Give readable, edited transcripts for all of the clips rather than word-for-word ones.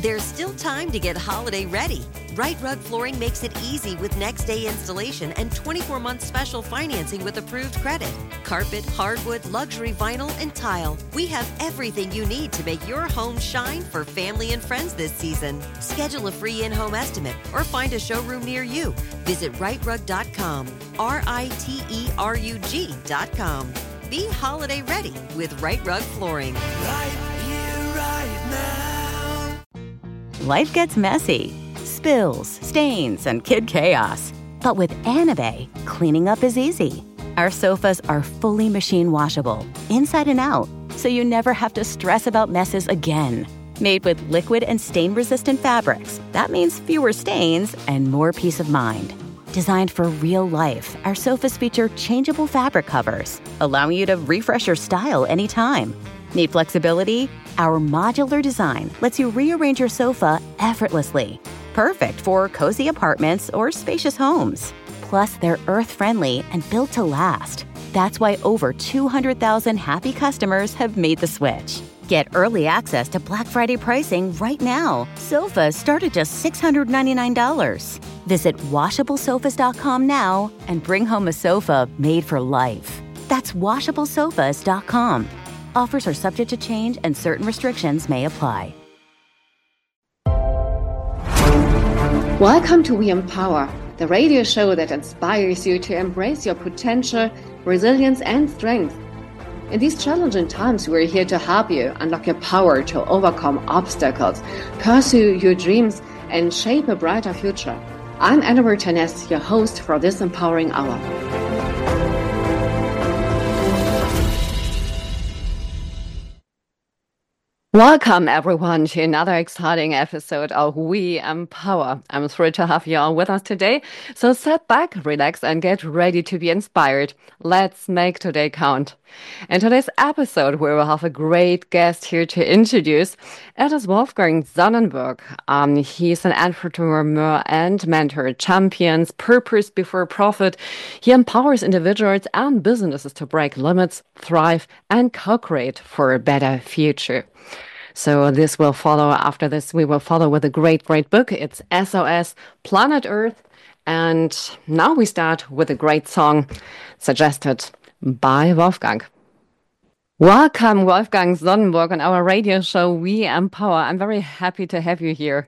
There's still time to get holiday ready. Right Rug Flooring makes it easy with next day installation and 24-month special financing with approved credit. Carpet, hardwood, luxury vinyl, and tile. We have everything you need to make your home shine for family and friends this season. Schedule a free in-home estimate or find a showroom near you. Visit rightrug.com. RITERUG.com. Be holiday ready with Right Rug Flooring. Right here, right now. Life gets messy. Spills, stains, and kid chaos. But with Anabei, cleaning up is easy. Our sofas are fully machine washable, inside and out, so you never have to stress about messes again. Made with liquid and stain-resistant fabrics, that means fewer stains and more peace of mind. Designed for real life, our sofas feature changeable fabric covers, allowing you to refresh your style anytime. Need flexibility? Our modular design lets you rearrange your sofa effortlessly. Perfect for cozy apartments or spacious homes. Plus, they're earth-friendly and built to last. That's why over 200,000 happy customers have made the switch. Get early access to Black Friday pricing right now. Sofas start at just $699. Visit washablesofas.com now and bring home a sofa made for life. That's washablesofas.com. Offers are subject to change and certain restrictions may apply. Welcome to We Empower, the radio show that inspires you to embrace your potential, resilience, and strength. In these challenging times, we're here to help you unlock your power to overcome obstacles, pursue your dreams, and shape a brighter future. I'm Anna Martinez, your host for this empowering hour. Welcome, everyone, to another exciting episode of We Empower. I'm thrilled to have you all with us today. So sit back, relax, and get ready to be inspired. Let's make today count. In today's episode, we will have a great guest here to introduce. It is Wolfgang Sonnenberg. He's an entrepreneur and mentor, champions purpose before profit. He empowers individuals and businesses to break limits, thrive, and co-create for a better future. So this will follow. After this, we will follow with a great book. It's SOS Planet Earth. And now we start with a great song suggested by Wolfgang. Welcome, Wolfgang Sonnenberg, on our radio show, We Empower. I'm very happy to have you here.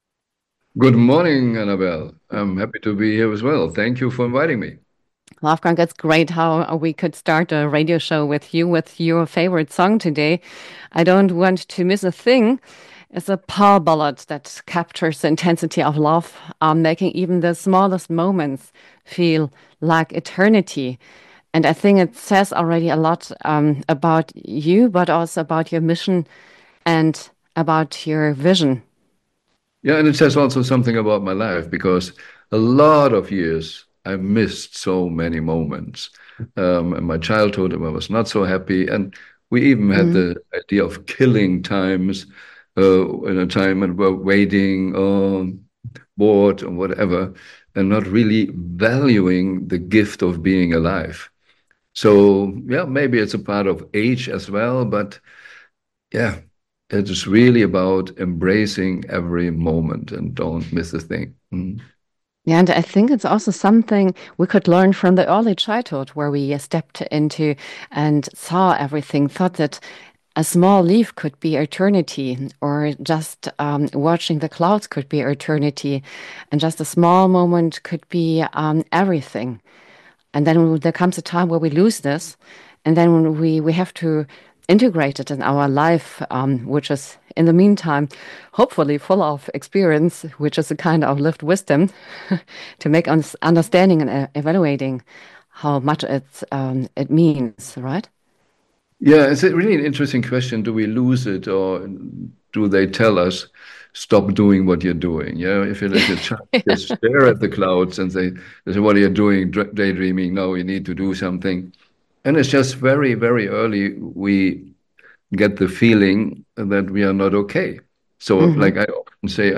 Good morning, Annabelle. I'm happy to be here as well. Thank you for inviting me. Wolfgang, it's great how we could start a radio show with you with your favorite song today. I Don't Want to Miss a Thing. It's a power ballad that captures the intensity of love, making even the smallest moments feel like eternity. And I think it says already a lot about you, but also about your mission and about your vision. Yeah, and it says also something about my life, because a lot of years I missed so many moments. In my childhood, I was not so happy. And we even had the idea of killing times in a time when we're waiting, bored or whatever, and not really valuing the gift of being alive. So, yeah, maybe it's a part of age as well, but yeah, it is really about embracing every moment and don't miss a thing. Yeah, and I think it's also something we could learn from the early childhood where we stepped into and saw everything, thought that a small leaf could be eternity, or just watching the clouds could be eternity, and just a small moment could be everything. And then there comes a time where we lose this, and then we have to integrate it in our life, which is, in the meantime, hopefully full of experience, which is a kind of lived wisdom, to make us understanding and evaluating how much it means, right? Yeah, it's really an interesting question. Do we lose it, or do they tell us, stop doing what you're doing? Yeah, if you let your child just stare at the clouds and say, what are you doing, daydreaming? No, you need to do something. And it's just very, very early we get the feeling that we are not okay. So, like I often say,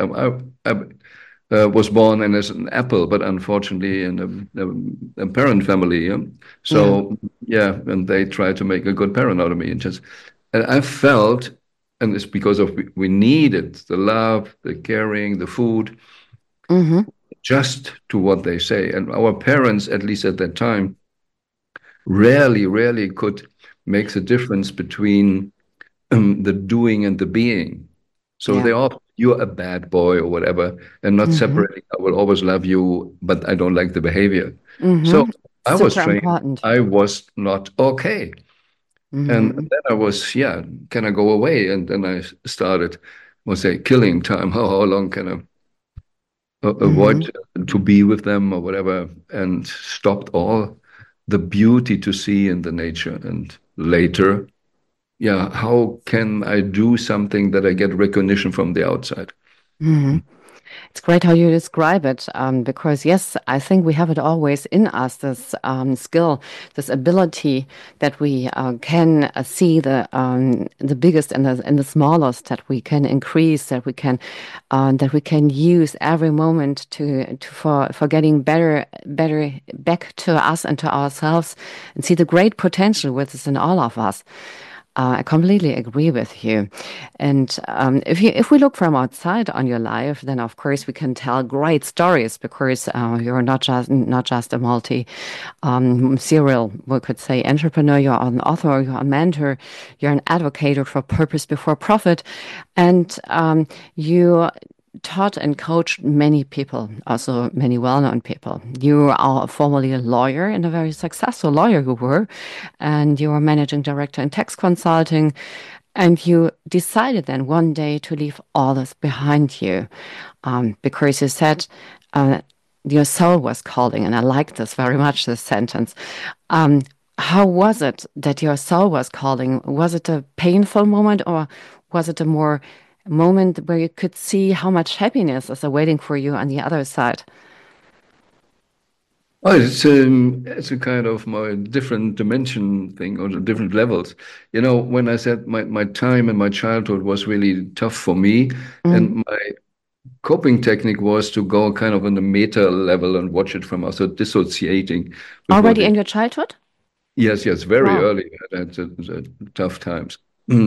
I was born and as an apple, but unfortunately in a parent family. So, yeah, and they try to make a good parent out of me. And I felt and it's because of we needed the love, the caring, the food, Mm-hmm. just to what they say. And our parents, at least at that time, rarely could make the difference between the doing and the being. So Yeah. they all, you're a bad boy or whatever, and not Mm-hmm. separating. I will always love you, but I don't like the behavior. So Mm-hmm. I was Super trained. important. I was not okay. And Mm-hmm. then I was, yeah, can I go away? And then I started, we'll say, killing time. How long can I Mm-hmm. avoid to be with them or whatever? And stopped all the beauty to see in the nature. And later, yeah, how can I do something that I get recognition from the outside? Mm-hmm. It's great how you describe it, because yes, I think we have it always in us, this skill, this ability that we can see the biggest and the smallest, that we can increase, that we can use every moment for getting better back to us and to ourselves, and see the great potential which is in all of us. I completely agree with you. And if we look from outside on your life, then of course we can tell great stories, because you're not just a serial, we could say, entrepreneur. You're an author. You're a mentor. You're an advocate for purpose before profit, and you taught and coached many people, also many well-known people. You are formerly a lawyer, and a very successful lawyer you were, and you were managing director in tax consulting, and you decided then one day to leave all this behind you, because you said your soul was calling, and I like this very much, this sentence. Um, how was it that your soul was calling? Was it a painful moment, or was it a more moment where you could see how much happiness is awaiting for you on the other side? Oh, it's a kind of my different dimension thing or the different levels. You know, when I said my time and my childhood was really tough for me, Mm. and my coping technique was to go kind of on the meta level and watch it from also dissociating with what Already it. in your childhood? Yes, very Wow. early. I had the tough times.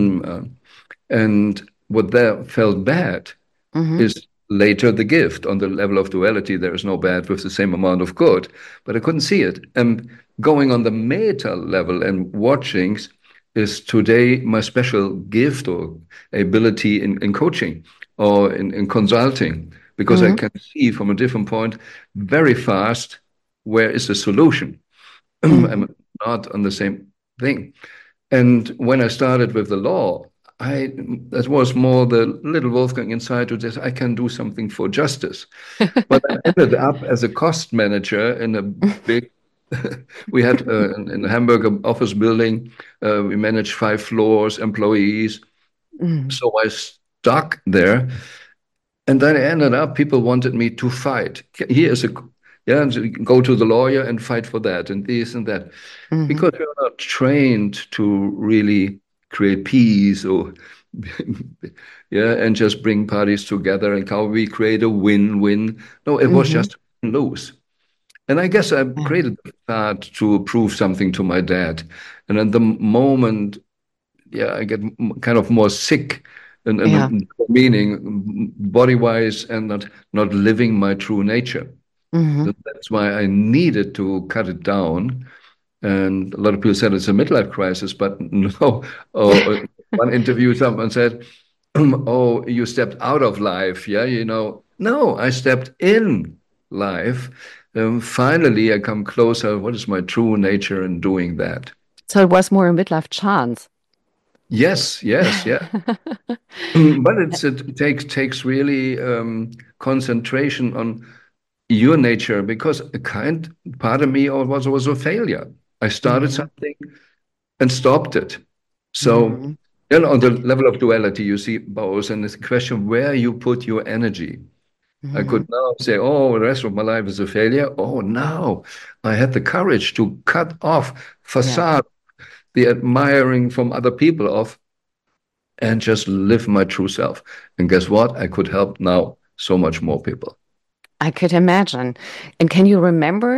And what there felt bad Mm-hmm. is later the gift. On the level of duality, there is no bad with the same amount of good, but I couldn't see it. And going on the meta level and watching is today my special gift or ability in coaching or in consulting, because I Mm-hmm. can see from a different point very fast where is the solution. Mm-hmm. I'm not on the same thing. And when I started with the law, that was more the little Wolfgang inside who says, I can do something for justice. But I ended up as a cost manager in a big, we had in the Hamburg office building, we managed 5 floors, employees. Mm-hmm. So I stuck there. And then I ended up, people wanted me to fight. Here's a, yeah, go to the lawyer and fight for that and this and that. Mm-hmm. Because you're not trained to really create peace or yeah, and just bring parties together and how we create a win-win. No, it was Mm-hmm. just lose. And I guess I Yeah. created that to prove something to my dad. And at the moment, yeah, I get kind of more sick and Yeah. meaning body-wise and not living my true nature. Mm-hmm. So that's why I needed to cut it down. And a lot of people said it's a midlife crisis, but no. Oh, one interview, someone said, "Oh, you stepped out of life." Yeah, no, I stepped in life. Finally, I come closer. What is my true nature in doing that? So it was more a midlife chance. Yes, yeah. But it takes really concentration on your nature because a kind part of me was a failure. I started Mm-hmm. something and stopped it. So, Mm-hmm. on the level of duality, you see both, and it's a question where you put your energy. I Mm-hmm. could now say, oh, the rest of my life is a failure. Oh, now I had the courage to cut off Yeah. facade, the admiring from other people off, and just live my true self. And guess what? I could help now so much more people. I could imagine. And can you remember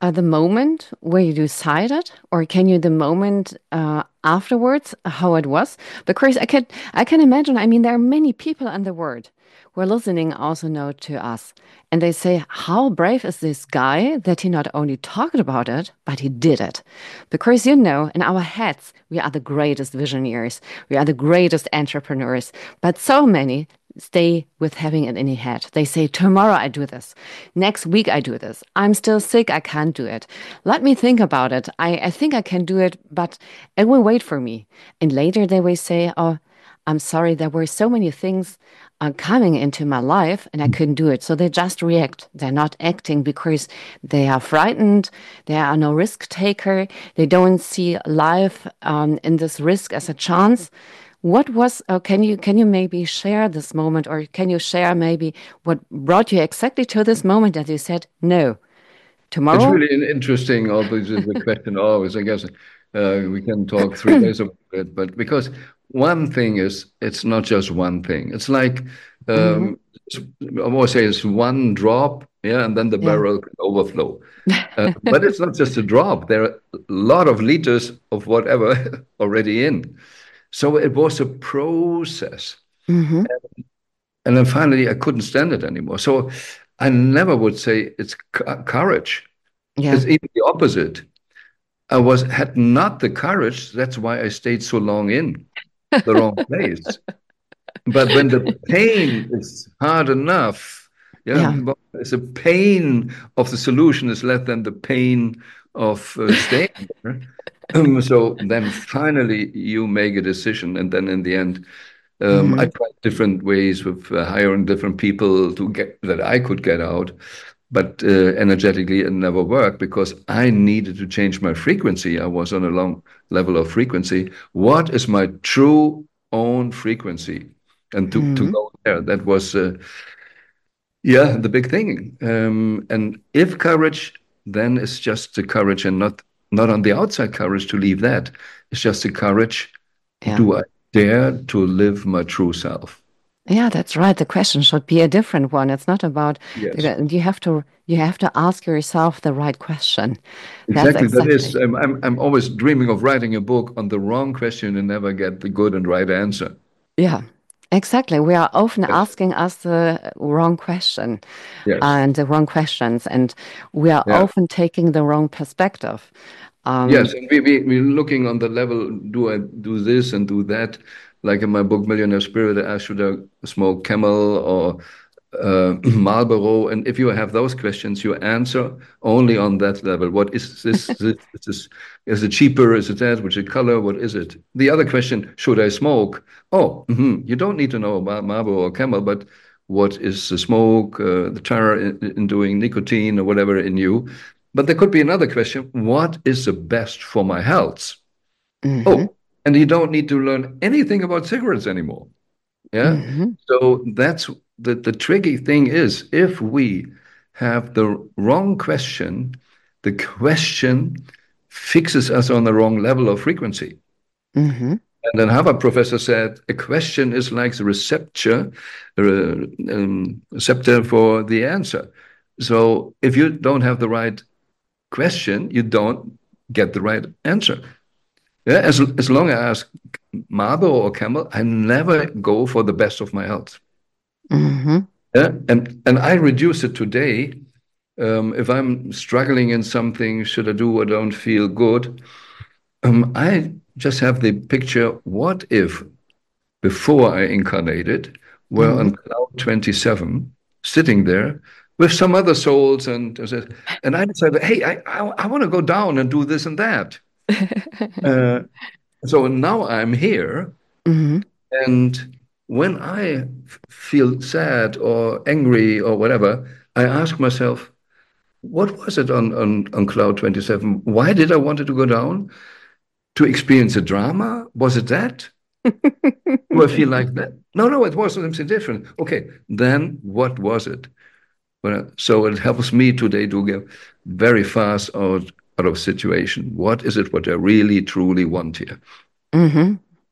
the moment where you decided, or can you the moment afterwards how it was? Because I can imagine. I mean, there are many people in the world who are listening also know to us, and they say, "How brave is this guy that he not only talked about it, but he did it?" Because in our heads, we are the greatest visionaries, we are the greatest entrepreneurs, but so many stay with having it in their head. They say, tomorrow I do this. Next week I do this. I'm still sick. I can't do it. Let me think about it. I think I can do it, but it will wait for me. And later they will say, oh, I'm sorry. There were so many things coming into my life and I couldn't do it. So they just react. They're not acting because they are frightened. They are no risk taker. They don't see life in this risk as a chance. What was, can you maybe share this moment, or can you share maybe what brought you exactly to this moment that you said, no, It's tomorrow? really interesting. Although this is the question always, I guess we can talk 3 days about it. But because one thing is, it's not just one thing. It's like Hmm. um, I always say it's one drop, yeah, and then the Yeah. barrel can overflow. But it's not just a drop. There are a lot of liters of whatever already in. So it was a process. Hmm. And then finally, I couldn't stand it anymore. So I never would say it's courage. Yeah. It's even the opposite. Had not the courage. That's why I stayed so long in the wrong place. But when the pain is hard enough, yeah, Yeah. but it's the pain of the solution is less than the pain of staying there. So then finally you make a decision, and then in the end, I Hmm. tried different ways with hiring different people to get that I could get out, but energetically it never worked because I needed to change my frequency. I was on a long level of frequency. What is my true own frequency? And to Hmm. go there, that was yeah, the big thing. And if courage, then it's just the courage and not on the outside courage to leave that. It's just the courage. Yeah. Do I dare to live my true self? Yeah, that's right. The question should be a different one. It's not about Yes, you have to ask yourself the right question. That's exactly. That is, exactly. I'm always dreaming of writing a book on the wrong question and never get the good and right answer. Yeah, exactly. We are often Yes, asking us the wrong question yes, and the wrong questions, and we are yeah. often taking the wrong perspective. Um, Yes, and we're looking on the level, do I do this and do that? Like in my book, Millionaire Spirit, I asked, should I smoke Camel or Marlboro? And if you have those questions, you answer only on that level. What is this? Is it cheaper? Is it that? Which is color? What is it? The other question, should I smoke? Oh, you don't need to know about Marlboro or Camel, but what is the smoke, the terror in doing nicotine or whatever in you? But there could be another question. What is the best for my health? mhm, Oh, and you don't need to learn anything about cigarettes anymore. Yeah. mhm, So that's the tricky thing is if we have the wrong question, the question fixes us on the wrong level of frequency. mhm, And then Harvard professor said a question is like the receptor for the answer. So if you don't have the right question, you don't get the right answer. Yeah, as long as I ask Marlboro or Camel, I never go for the best of my health. mhm, Yeah, and I reduce it today. If I'm struggling in something, should I do or don't feel good? I just have the picture. What if before I incarnated, were mhm. on cloud 27, sitting there with some other souls, and I decided, hey, I want to go down and do this and that. Uh, so now I'm here, Mhm, and when I feel sad or angry or whatever, I ask myself, what was it on Cloud 27? Why did I want it to go down? To experience a drama? Was it that? Do I feel like that? No, no, it was something different. Okay, then what was it? Well, so it helps me today to get very fast out of situation. What is it what I really truly want here? mhm.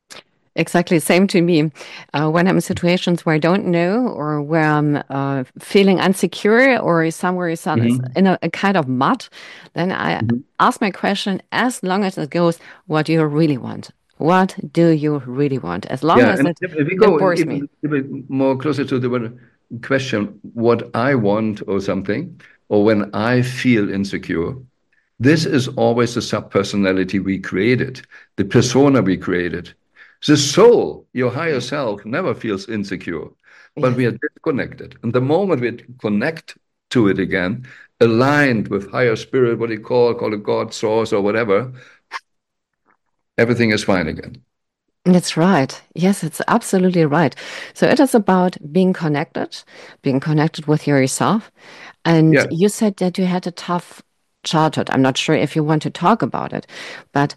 Exactly, same to me. When I'm in situations where I don't know or where I'm feeling insecure or somewhere is Hmm. in a kind of mud, then I Hmm. ask my question as long as it goes, what do you really want? What do you really want? As long Yeah, as and if we it go bores me. even a bit more closer to the question, what I want or something, or when I feel insecure, this is always the sub-personality we created, the persona we created. The soul, your higher self, never feels insecure, but Yes, we are disconnected. And the moment we connect to it again, aligned with higher spirit, what you call it God, source, or whatever, everything is fine again. that's right. Yes, it's absolutely right. So it is about being connected with yourself. And Yeah. you said that you had a tough childhood. I'm not sure if you want to talk about it, but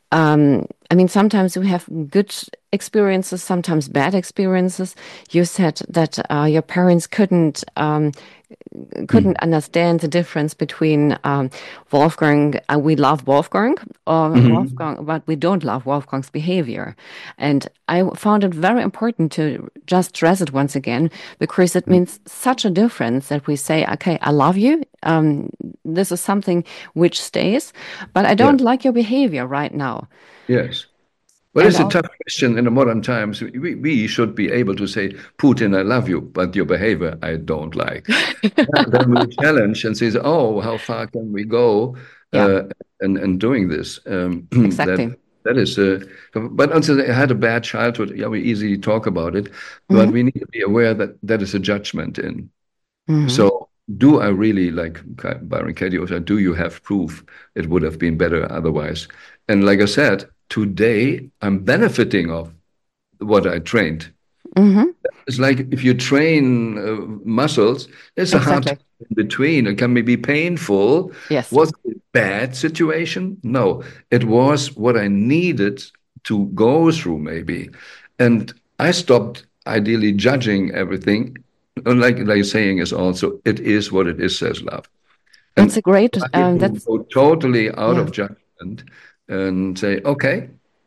I mean, sometimes we have good experiences, sometimes bad experiences. You said that your parents couldn't Mm. understand the difference between Wolfgang. We love Wolfgang, or Mhm. Wolfgang, but we don't love Wolfgang's behavior. And I found it very important to just stress it once again because it means such a difference that we say, okay, I love you. This is something which stays, but I Yeah. don't like your behavior right now. Yes. Well, And it's a also, tough question in the modern times. We should be able to say, Putin, I love you, but your behavior I don't like. Then we challenge and say, oh, how far can we go yeah, uh, and doing this? exactly. That is, but also I had a bad childhood. Yeah, we easily talk about it, but Hmm. we need to be aware that that is a judgment in. Hmm. So, do I really, like Byron Katie also, do you have proof it would have been better otherwise? And like I said, today I'm benefiting of what I trained. Hmm. It's like if you train muscles, there's a hard time Exactly. in between. It can be painful. Yes. Was it a bad situation? No, it was what I needed to go through, maybe. And I stopped ideally judging everything. And like saying is also, it is what it is, says love. That's a And great, I can that's, go totally out yeah. of judgment and say, okay,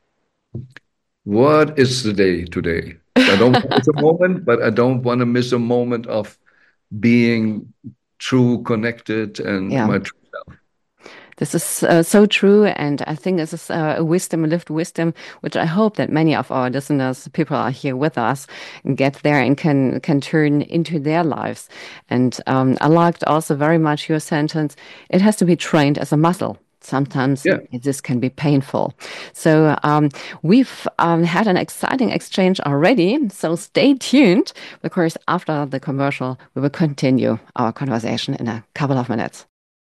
what is the day today? I don't want to miss a moment, but I don't want to miss a moment of being true, connected, and Yeah. my true self. This is so true, and I think this is a wisdom, a lived wisdom, which I hope that many of our listeners, people are here with us, and get there and can turn into their lives. And I liked also very much your sentence. It has to be trained as a muscle. Sometimes Yeah. this can be painful. So we've had an exciting exchange already. So stay tuned because after the commercial, we will continue our conversation in a couple of minutes.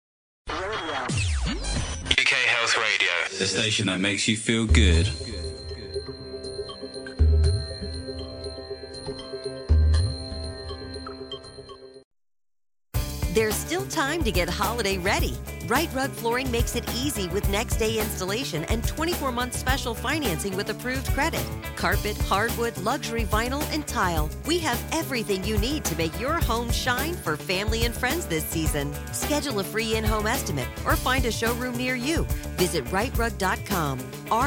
UK Health Radio, the station that makes you feel good. There's still time to get holiday ready. Right Rug Flooring makes it easy with next day installation and 24-month special financing with approved credit. Carpet, hardwood, luxury vinyl, and tile. We have everything you need to make your home shine for family and friends this season. Schedule a free in-home estimate or find a showroom near you. Visit rightrug.com,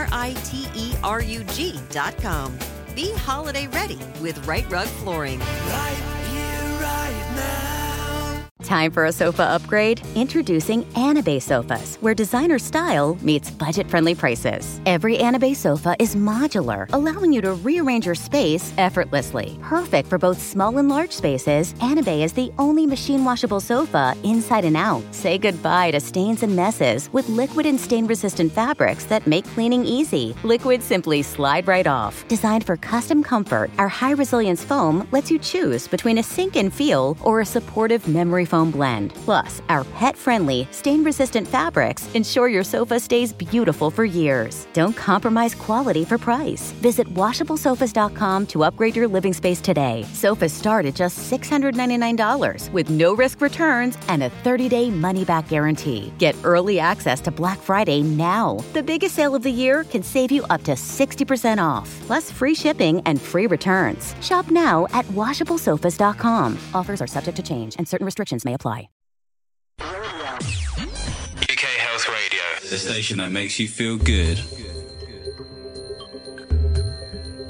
RITERUG.com. Be holiday ready with Right Rug Flooring. Right here, right now. Time for a sofa upgrade? Introducing Anabay Sofas, where designer style meets budget-friendly prices. Every Anabay sofa is modular, allowing you to rearrange your space effortlessly. Perfect for both small and large spaces, Anabay is the only machine-washable sofa inside and out. Say goodbye to stains and messes with liquid and stain-resistant fabrics that make cleaning easy. Liquids simply slide right off. Designed for custom comfort, our high-resilience foam lets you choose between a sink-in feel or a supportive memory foam blend. Plus, our pet-friendly, stain-resistant fabrics ensure your sofa stays beautiful for years. Don't compromise quality for price. Visit WashableSofas.com to upgrade your living space today. Sofas start at just $699 with no-risk returns and a 30-day money-back guarantee. Get early access to Black Friday now. The biggest sale of the year can save you up to 60% off, plus free shipping and free returns. Shop now at WashableSofas.com. Offers are subject to change and certain restrictions may apply. UK Health Radio, the station that makes you feel good.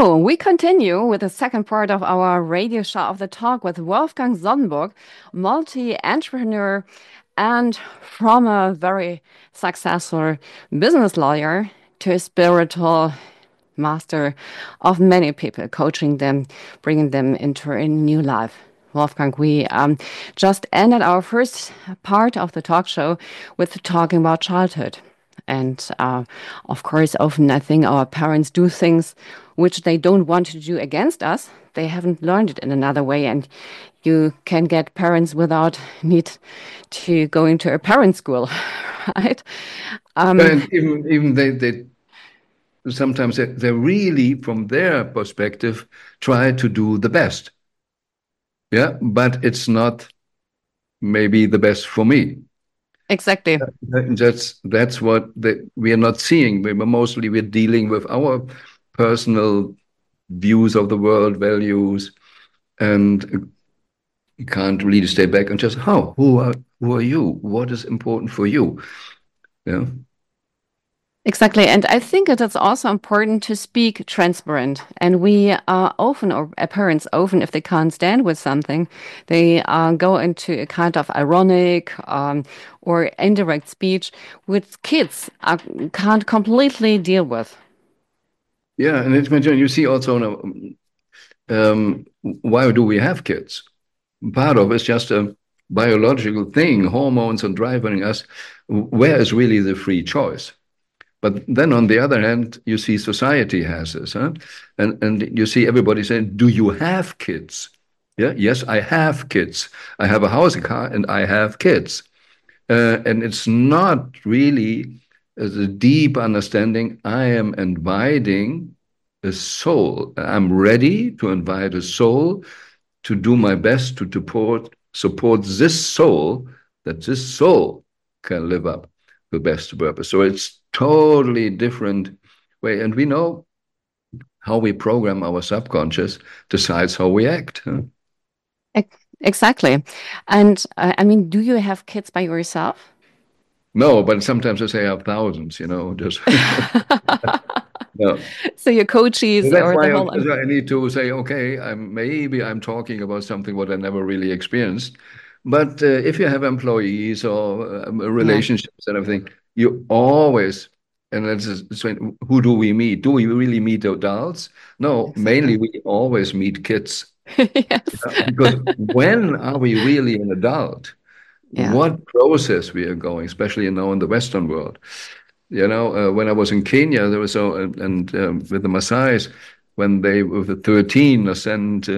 So we continue with the second part of our radio show of the talk with Wolfgang Sonnenburg, multi-entrepreneur and from a very successful business lawyer to a spiritual master of many people, coaching them, bringing them into a new life. Wolfgang, we just ended our first part of the talk show with talking about childhood. And of course, often I think our parents do things which they don't want to do against us. They haven't learned it in another way. And you can get parents without need to go into a parent school, right? And even they sometimes they really, from their perspective, try to do the best. Yeah, but it's not maybe the best for me. Exactly. That's what we are not seeing. We're dealing with our personal views of the world, values, and you can't really stay back and just, who are you? What is important for you? Yeah. Exactly. And I think it is also important to speak transparent. And we often, or parents often, if they can't stand with something, they go into a kind of ironic or indirect speech, which kids can't completely deal with. Yeah. And you see also now, why do we have kids? Part of it's just a biological thing, hormones are driving us. Where is really the free choice? But then on the other hand, you see society has this, huh? And you see everybody saying, do you have kids? Yeah, yes, I have kids. I have a house, a car, and I have kids. And it's not really the deep understanding. I am inviting a soul. I'm ready to invite a soul to do my best to support this soul, that this soul can live up to the best purpose. So it's totally different way. And we know how we program our subconscious decides how we act. Huh? Exactly. And I mean, do you have kids by yourself? No, but sometimes I say I have thousands, just. No. So your coaches So that's or why the whole... I need to say, okay, maybe I'm talking about something what I never really experienced. But if you have employees or relationships and everything, you always, and that's who do we meet? Do we really meet adults? No, Exactly. mainly we always meet kids. Yes. Because when are we really an adult? Yeah. What process we are going, especially now in the Western world. When I was in Kenya, there was with the Maasais, when they with the 13 are sent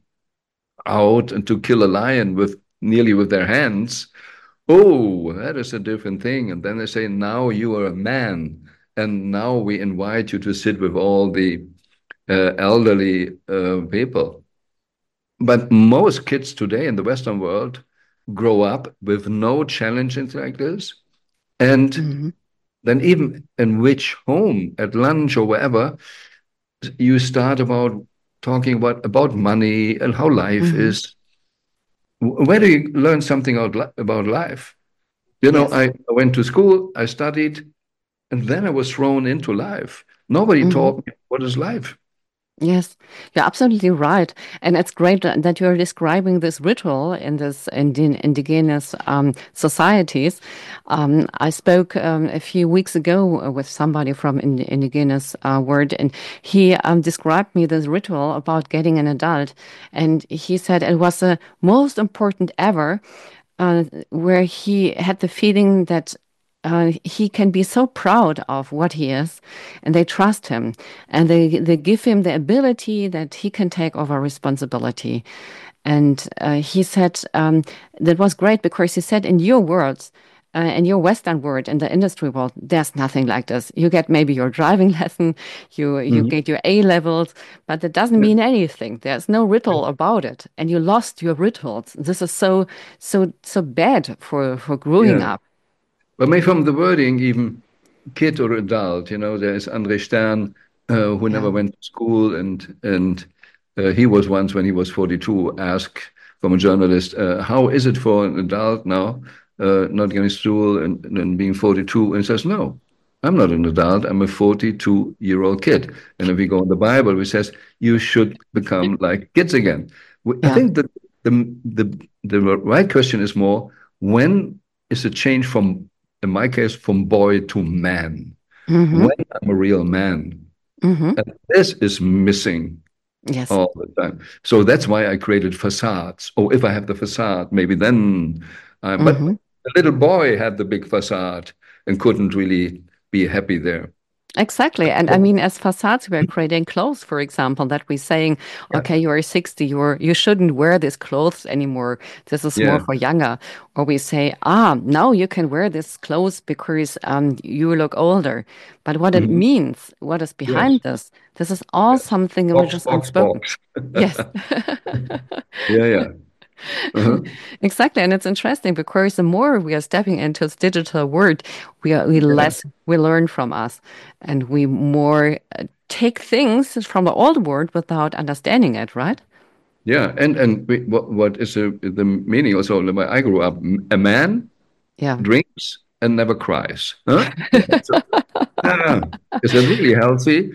out and to kill a lion nearly with their hands. Oh, that is a different thing. And then they say, now you are a man, and now we invite you to sit with all the elderly people. But most kids today in the Western world grow up with no challenges like this, and then even in which home, at lunch or wherever, you start talking about money and how life is. Where do you learn something about life? Yes. I went to school, I studied, and then I was thrown into life. Nobody taught me what is life. Yes, you're absolutely right. And it's great that you're describing this ritual in this indigenous societies. I spoke a few weeks ago with somebody from indigenous world, and he described me this ritual about getting an adult. And he said it was the most important ever, where he had the feeling that he can be so proud of what he is, and they trust him, and they give him the ability that he can take over responsibility. And he said that was great because he said, in your words, in your Western world, in the industry world, there's nothing like this. You get maybe your driving lesson, you get your A levels, but that doesn't mean anything. There's no ritual about it, and you lost your rituals. This is so bad for growing up. But maybe from the wording, even kid or adult, there's André Stern, who never went to school, and he was once, when he was 42, asked from a journalist, how is it for an adult now, not going to school and being 42? And he says, no, I'm not an adult. I'm a 42-year-old kid. And if we go in the Bible, it says you should become like kids again. I Yeah. think that the right question is more, when is the change from, in my case, from boy to man? Mm-hmm. When I'm a real man. Mm-hmm. And this is missing Yes. all the time. So that's why I created facades. Oh, if I have the facade, maybe then but Mm-hmm. the little boy had the big facade and couldn't really be happy there. Exactly. And I mean, as facades, we're creating clothes, for example, that we're saying, Yeah. okay, you are 60, you shouldn't wear these clothes anymore. This is more Yeah. for younger. Or we say, now you can wear this clothes because you look older. But what it Mhm. means, what is Yes. behind this is all something which Box, is box, unspoken. box. Yes. Yeah, yeah. Uh-huh. Exactly, and it's interesting because the more we are stepping into this digital world, we Yeah. less we learn from us, and we more take things from the old world without understanding it, right? Yeah. And what is the meaning also? When I grew up, a man Yeah. drinks and never cries. Huh? Yeah. So, is that really healthy?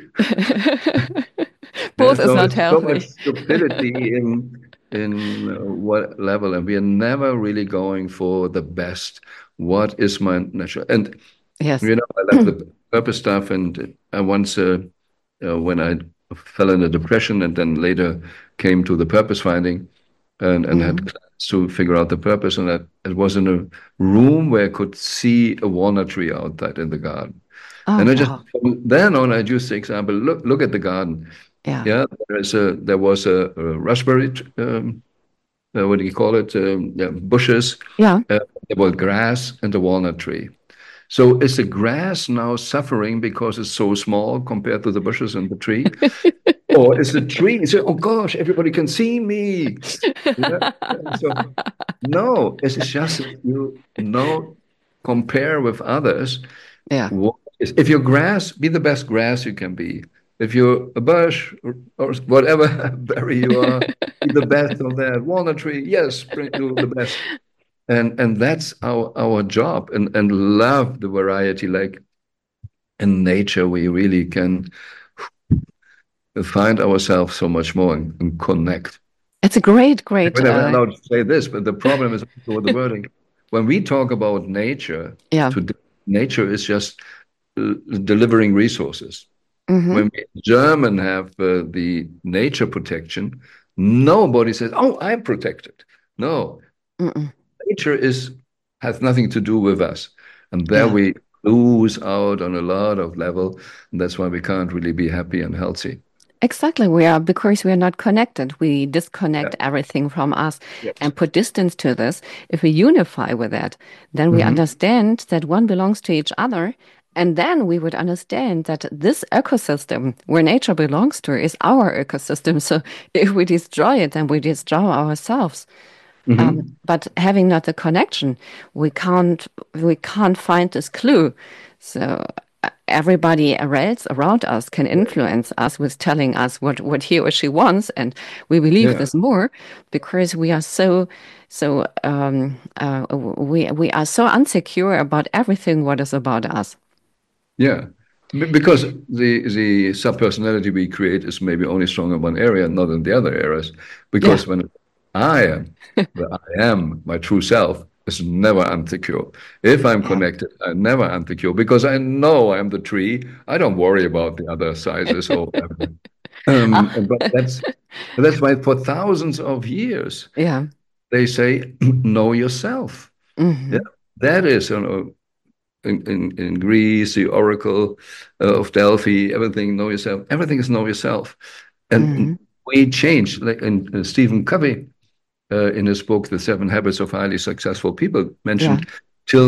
Yeah, Both is so not it's so much healthy. stupidity in what level, and we are never really going for the best. What is my natural? And Yes. I left the purpose stuff, and I once, when I fell in a depression, and then later came to the purpose finding, and had Mhm. class to figure out the purpose, and it was in a room where I could see a walnut tree outside in the garden. Oh, And I just wow. from then on, I used the example. Look at the garden. Yeah. Yeah, there was a raspberry. What do you call it? Yeah, bushes. Yeah. There was grass and a walnut tree. So is the grass now suffering because it's so small compared to the bushes and the tree, or is the tree? So, oh gosh, everybody can see me. Yeah. So no, it's just that compare with others. Yeah. If you're grass, be the best grass you can be. If you're a bush or whatever berry you are, be the best of that. Walnut tree, yes, do the best. And that's our job, and love the variety. Like in nature, we really can find ourselves so much more and connect. It's a great. We're never allowed to say this, but the problem is also with the wording. When we talk about nature, Yeah. nature is just delivering resources. Hmm. When we German have the nature protection, nobody says, "Oh, I'm protected." No, Mm-mm. nature has nothing to do with us, and there Yeah. we lose out on a lot of level, and that's why we can't really be happy and healthy. Exactly, we are because we are not connected. We Yeah. disconnect everything from us Yes. and put distance to this. If we unify with that, then we Hmm. understand that one belongs to each other. And then we would understand that this ecosystem where nature belongs to is our ecosystem. So if we destroy it, then we destroy ourselves. Hmm. But having not the connection, we can't find this clue. So everybody else around us can influence us with telling us what he or she wants, and we believe Yeah. this more because we are we are so insecure about everything what is about us. Yeah. Because the subpersonality we create is maybe only strong in one area, not in the other areas. Yeah. Because when I am, my true self, is never insecure. If I'm Yeah. connected, I'm never insecure because I know I'm the tree. I don't worry about the other sizes or whatever. Ah, But that's why for thousands of years yeah. they say, know yourself. Yeah, Hmm. that is, in Greece, the Oracle of Delphi, everything know yourself. Everything is know yourself, and Hmm. we change. Like in Stephen Covey, in his book The Seven Habits of Highly Successful People, Yeah. mentioned till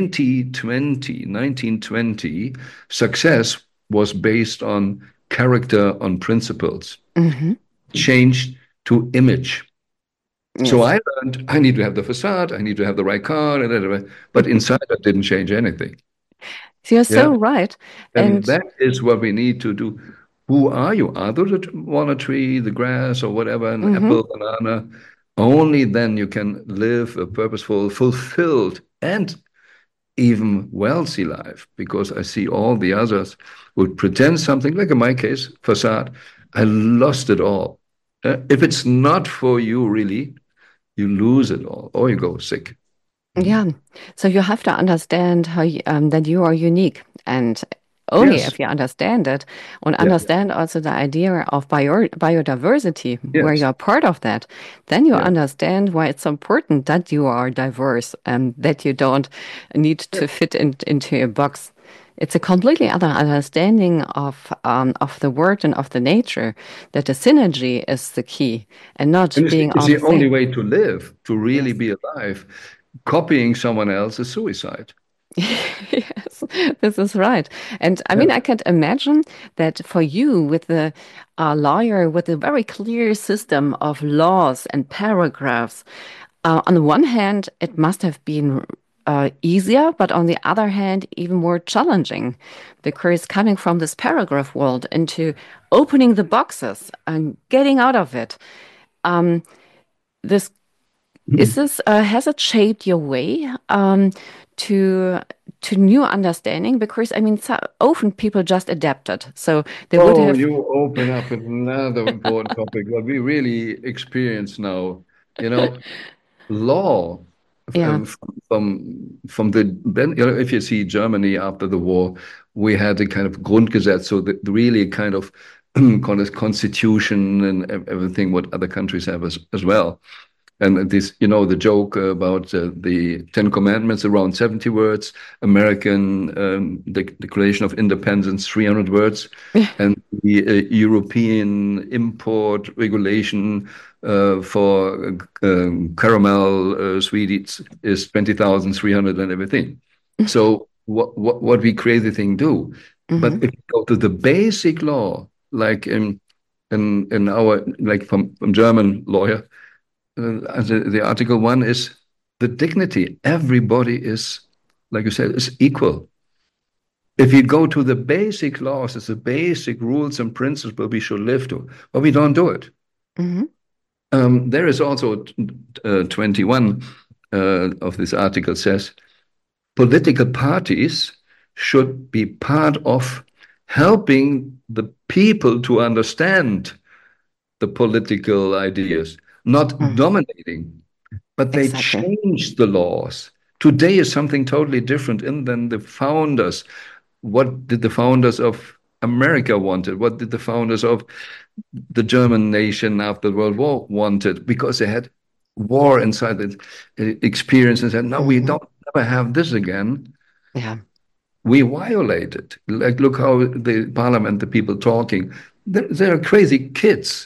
1920, success was based on character, on principles. Hmm. Changed to image. So Yes. I learned I need to have the facade, I need to have the right car, but inside I didn't change anything. So you're Yeah. so right. And And that is what we need to do. Who are you? Are you the walnut tree, the grass, or whatever, an mhm. apple, banana? Only then you can live a purposeful, fulfilled, and even wealthy life, because I see all the others would pretend something, like in my case, facade. I lost it all. If it's not for you, really, you lose it all, or you go sick. Yeah. So you have to understand that you are unique, and only Yes. if you understand it and Yeah. understand also the idea of biodiversity, where Yes. you're part of that, then you Yeah. understand why it's important that you are diverse and that you don't need Yeah. to fit into a box. It's a completely other understanding of the world and of the nature, that the synergy is the key and not And being it's all the the only same. way to live, to really Yes. be alive. Copying someone else is suicide. Yes, this is right. And I Yeah. mean, I can imagine that for you, with the lawyer with a very clear system of laws and paragraphs, on the one hand, it must have been easier, but on the other hand, even more challenging, because coming from this paragraph world into opening the boxes and getting out of it, this has it shaped your way to new understanding? Because I mean, so often people just adapted, so they would Oh, have. you open up another important topic. What we really experience now, you know, law Yeah. from if you see Germany after the war, we had a kind of Grundgesetz, so the really kind of called it constitution and everything what other countries have as well. And this, the joke about the Ten Commandments, around 70 words, American Declaration of Independence, 300 words, and the European import regulation for caramel sweets is 20,300 and everything. So what we crazy thing do? But Hmm. if you go to the basic law, like in our, like from German lawyer, the Article 1 is the dignity. Everybody is, like you said, is equal. If you go to the basic laws, it's the basic rules and principles we should live to, but we don't do it. Hmm. There is also 21 of this article says political parties should be part of helping the people to understand the political ideas, not Hmm. dominating. But they Exactly. changed the laws. Today is something totally different in than the founders. What did the founders of America wanted? What did the founders of the German nation after the World War wanted? Because they had war inside the experience and said, no, we Hmm. don't ever have this again. Yeah. We violate it. Like, look how the parliament, the people talking, they're crazy kids,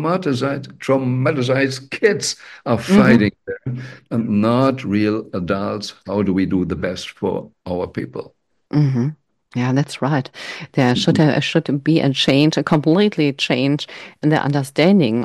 traumatized kids are Hmm. fighting there, and not real adults. How do we do the best for our people? Hmm. Yeah, that's right. There should be a change, a completely change in the understanding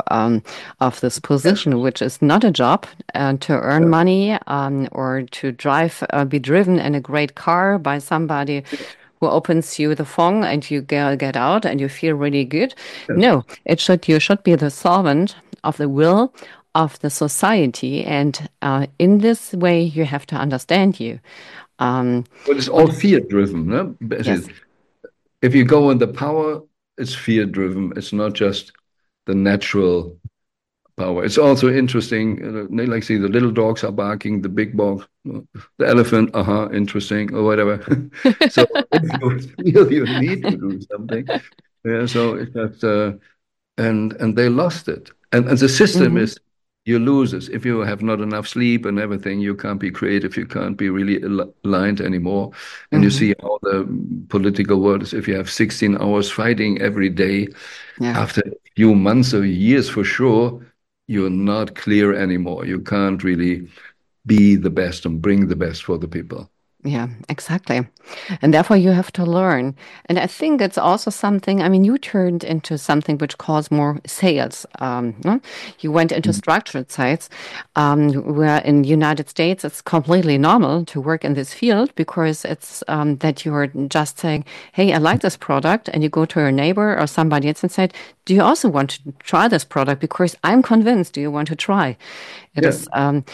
of this Yes. position, which is not a job to earn money or to be driven in a great car by somebody who opens you the phone and you get out and you feel really good. Yes. No, you should be the servant of the will of the society, and in this way, you have to understand you. But it's all What? fear driven. No? Yes. If you go in the power, it's fear driven. It's not just the natural power. It's also interesting. Like, see, the little dogs are barking, the big dog, the elephant, interesting, or whatever. So if you feel you need to do something, yeah, so it's just, and they lost it. And the system Hmm. is you lose it. If you have not enough sleep and everything, you can't be creative, you can't be really aligned anymore. And you Hmm. see how the political world is. If you have 16 hours fighting every day, Yeah. after a few months or years for sure, you're not clear anymore. You can't really be the best and bring the best for the people. Yeah, exactly. And therefore, you have to learn. And I think it's also something, I mean, you turned into something which calls more sales. No? You went into Mhm. structured sites, where in the United States, it's completely normal to work in this field because it's that you're just saying, hey, I like this product. And you go to your neighbor or somebody else and said, do you also want to try this product? Because I'm convinced, do you want to try? It Yeah. is.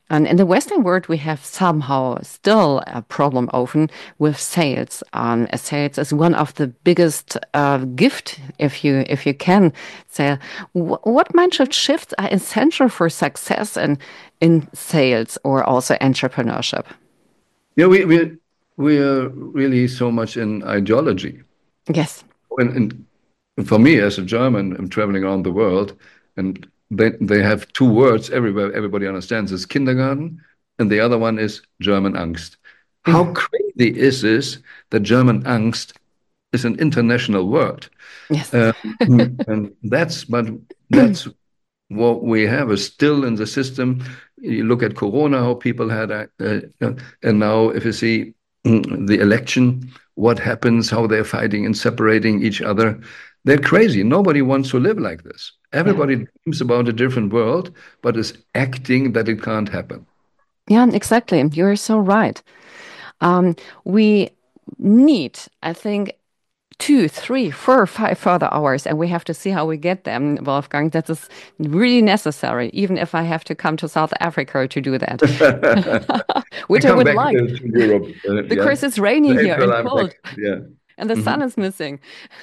And in the Western world, we have somehow still a problem often with sales. Sales is one of the biggest gift, if you can say. What mindset shifts are essential for success in sales or also entrepreneurship? Yeah, we are really so much in ideology. Yes. And for me, as a German, I'm traveling around the world, and they have two words everywhere everybody understands. It's kindergarten, and the other one is German Angst. How crazy is this that German Angst is an international word? Yes. And that's what we have is still in the system. You look at Corona, how people had, and now if you see the election, what happens, how they're fighting and separating each other. They're crazy. Nobody wants to live like this. Everybody dreams about a different world, but is acting that it can't happen. Yeah, exactly. You're so right. We need, I think, 2, 3, 4, 5 further hours, and we have to see how we get them, Wolfgang. That is really necessary, even if I have to come to South Africa to do that, which I would like, to Europe, because it's rainy here and cold. Yeah. And the sun is missing.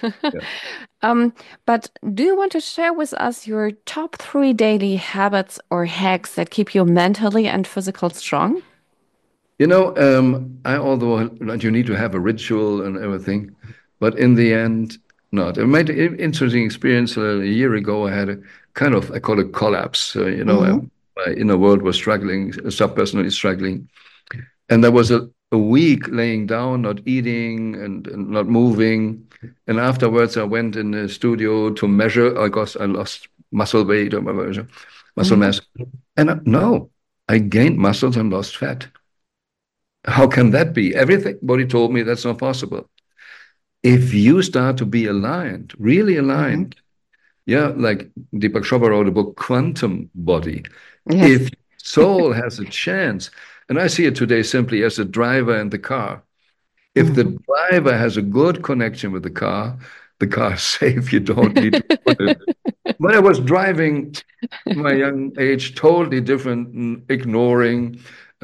But do you want to share with us your top 3 daily habits or hacks that keep you mentally and physically strong? You know, although you need to have a ritual and everything, but in the end, not. I made an interesting experience a year ago. I had a kind of, I call it collapse. My inner world was struggling, subpersonally struggling. And there was a week laying down, not eating and not moving. And afterwards, I went in the studio to measure. I guess I lost muscle weight or muscle mass. And I gained muscles and lost fat. How can that be? Everybody told me that's not possible. If you start to be aligned, really aligned, like Deepak Chopra wrote a book, Quantum Body. Yes. If soul has a chance, and I see it today simply as a driver in the car. If the driver has a good connection with the car is safe. You don't need to put it. When I was driving my young age, totally different, ignoring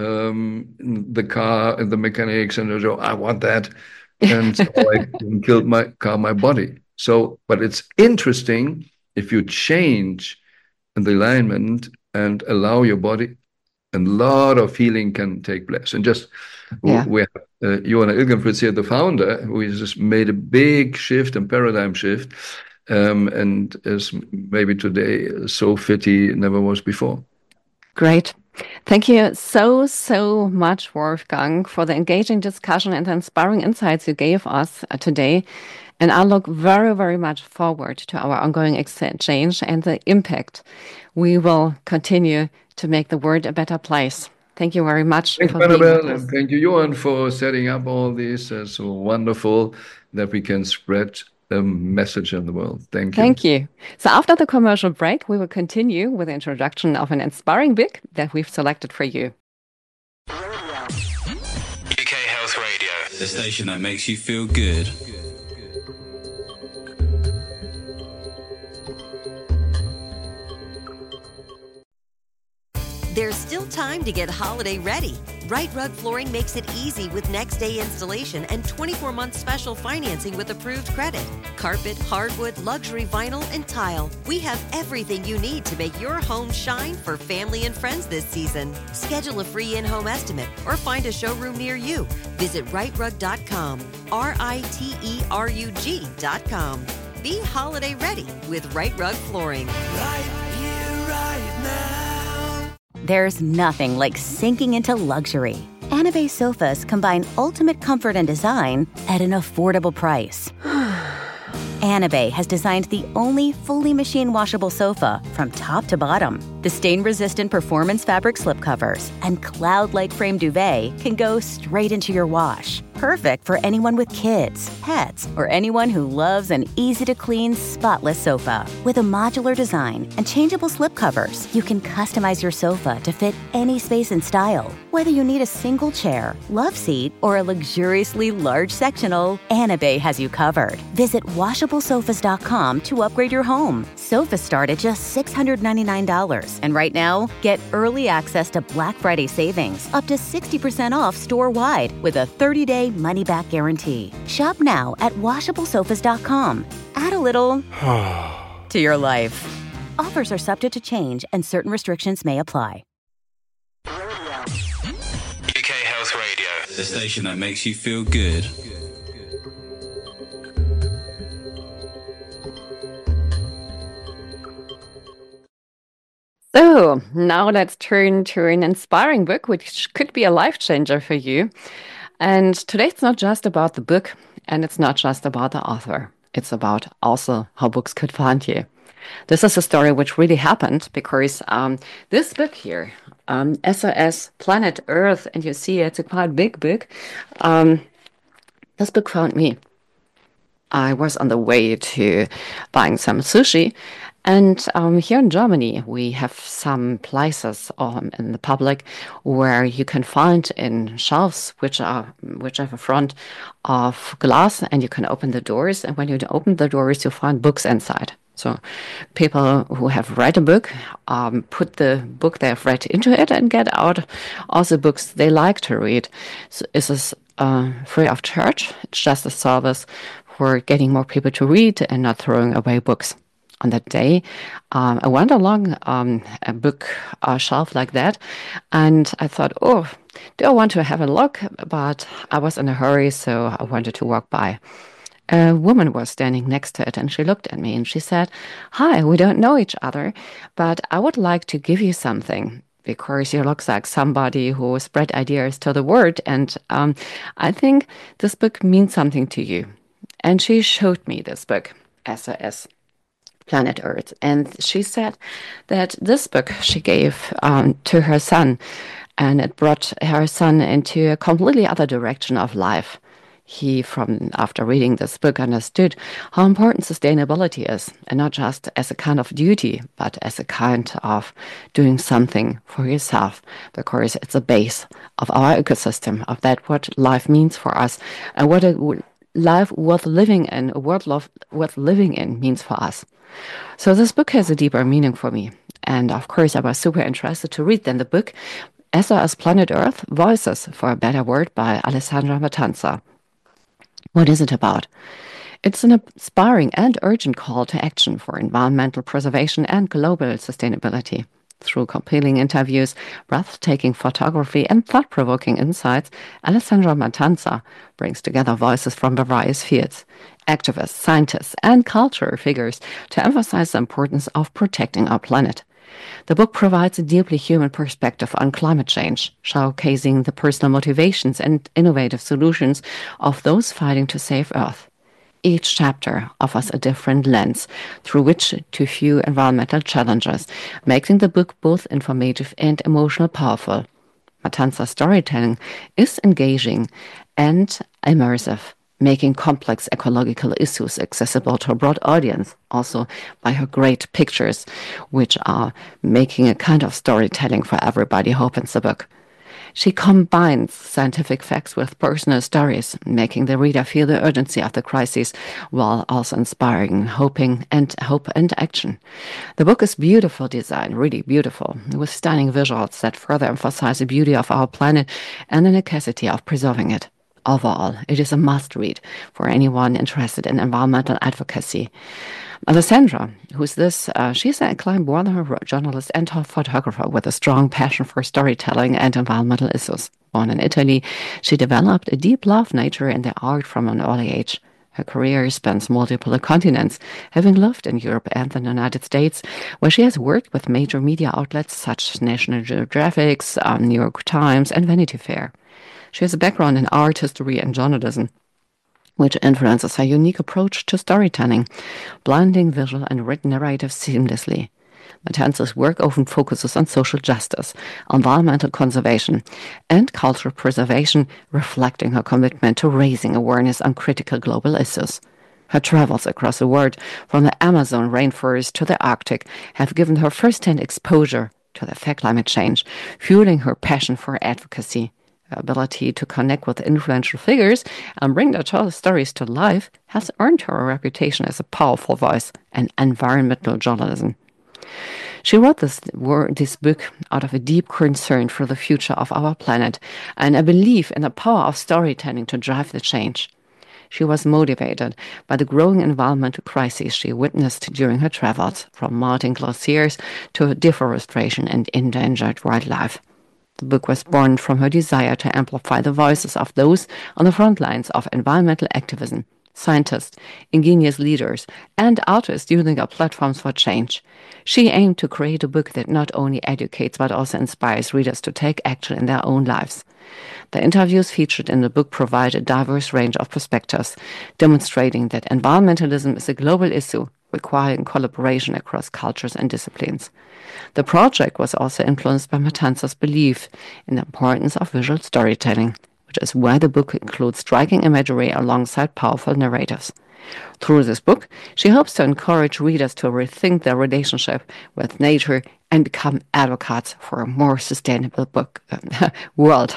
the car and the mechanics, and I want that. And so I killed my body. So, but it's interesting if you change the alignment and allow your body, and a lot of healing can take place. And just we have Johanna Ilgenfritz here, the founder, who has just made a big shift and paradigm shift, and is maybe today so fit he never was before. Great. Thank you so much, Wolfgang, for the engaging discussion and the inspiring insights you gave us today. And I look very, very much forward to our ongoing exchange and the impact we will continue to make the world a better place. Thank you very much. Thanks, Annabelle, and thank you, Johan, for setting up all this. It's so wonderful that we can spread a message in the world. Thank you. Thank you. So after the commercial break, we will continue with the introduction of an inspiring book that we've selected for you. UK Health Radio, the station that makes you feel good. There's still time to get holiday ready. Right Rug Flooring makes it easy with next day installation and 24-month special financing with approved credit. Carpet, hardwood, luxury vinyl, and tile. We have everything you need to make your home shine for family and friends this season. Schedule a free in-home estimate or find a showroom near you. Visit rightrug.com, RITERUG.com. Be holiday ready with Right Rug Flooring. Right here, right now. There's nothing like sinking into luxury. Anabay sofas combine ultimate comfort and design at an affordable price. Anabay has designed the only fully machine washable sofa from top to bottom. The stain-resistant performance fabric slipcovers and cloud-like frame duvet can go straight into your wash, perfect for anyone with kids, pets, or anyone who loves an easy-to-clean, spotless sofa. With a modular design and changeable slipcovers, you can customize your sofa to fit any space and style. Whether you need a single chair, love seat, or a luxuriously large sectional, Anabay has you covered. Visit washablesofas.com to upgrade your home. Sofas start at just $699. And right now, get early access to Black Friday savings, up to 60% off store-wide with a 30-day money-back guarantee. Shop now at washablesofas.com. Add a little to your life. Offers are subject to change and certain restrictions may apply. UK Health Radio, the station that makes you feel good. So now let's turn to an inspiring book, which could be a life changer for you. And today it's not just about the book, and it's not just about the author. It's about also how books could find you. This is a story which really happened because this book here, SOS Planet Earth, and you see it's a quite big book. This book found me. I was on the way to buying some sushi. And here in Germany, we have some places in the public where you can find in shelves which have a front of glass, and you can open the doors. And when you open the doors, you find books inside. So people who have read a book put the book they have read into it and get out also books they like to read. So this is free of charge. It's just a service for getting more people to read and not throwing away books. On that day, I went along a book shelf like that, and I thought, oh, do I want to have a look? But I was in a hurry, so I wanted to walk by. A woman was standing next to it, and she looked at me, and she said, "Hi, we don't know each other, but I would like to give you something, because you look like somebody who spread ideas to the world, and I think this book means something to you." And she showed me this book, SOS Planet Earth. And she said that this book she gave to her son, and it brought her son into a completely other direction of life. He, after reading this book, understood how important sustainability is, and not just as a kind of duty, but as a kind of doing something for yourself, because it's a base of our ecosystem, of that what life means for us, and what a life worth living in, a world worth living in means for us. So this book has a deeper meaning for me. And of course, I was super interested to read then the book SOS Planet Earth, Voices for a Better World by Alessandra Matanza. What is it about? It's an inspiring and urgent call to action for environmental preservation and global sustainability. Through compelling interviews, breathtaking photography, and thought-provoking insights, Alessandra Matanza brings together voices from various fields, activists, scientists, and cultural figures to emphasize the importance of protecting our planet. The book provides a deeply human perspective on climate change, showcasing the personal motivations and innovative solutions of those fighting to save Earth. Each chapter offers a different lens through which to view environmental challenges, making the book both informative and emotionally powerful. Matanza's storytelling is engaging and immersive, making complex ecological issues accessible to a broad audience, also by her great pictures, which are making a kind of storytelling for everybody who opens the book. She combines scientific facts with personal stories, making the reader feel the urgency of the crisis, while also inspiring hope and action. The book is beautiful design, really beautiful, with stunning visuals that further emphasize the beauty of our planet and the necessity of preserving it. Overall, it is a must-read for anyone interested in environmental advocacy. Alessandra, who's this? She's an acclaimed born journalist and photographer with a strong passion for storytelling and environmental issues. Born in Italy, she developed a deep love of nature and the art from an early age. Her career spans multiple continents, having lived in Europe and the United States, where she has worked with major media outlets such as National Geographic, New York Times, and Vanity Fair. She has a background in art, history, and journalism, which influences her unique approach to storytelling, blending visual and written narratives seamlessly. Matanzas' work often focuses on social justice, environmental conservation, and cultural preservation, reflecting her commitment to raising awareness on critical global issues. Her travels across the world, from the Amazon rainforest to the Arctic, have given her first-hand exposure to the effect of climate change, fueling her passion for advocacy. Her ability to connect with influential figures and bring their stories to life has earned her a reputation as a powerful voice in environmental journalism. She wrote this book out of a deep concern for the future of our planet and a belief in the power of storytelling to drive the change. She was motivated by the growing environmental crises she witnessed during her travels, from melting glaciers to deforestation and endangered wildlife. The book was born from her desire to amplify the voices of those on the front lines of environmental activism, scientists, ingenious leaders, and artists using their platforms for change. She aimed to create a book that not only educates but also inspires readers to take action in their own lives. The interviews featured in the book provide a diverse range of perspectives, demonstrating that environmentalism is a global issue requiring collaboration across cultures and disciplines. The project was also influenced by Matanzas' belief in the importance of visual storytelling, which is why the book includes striking imagery alongside powerful narratives. Through this book, she hopes to encourage readers to rethink their relationship with nature and become advocates for a more sustainable world.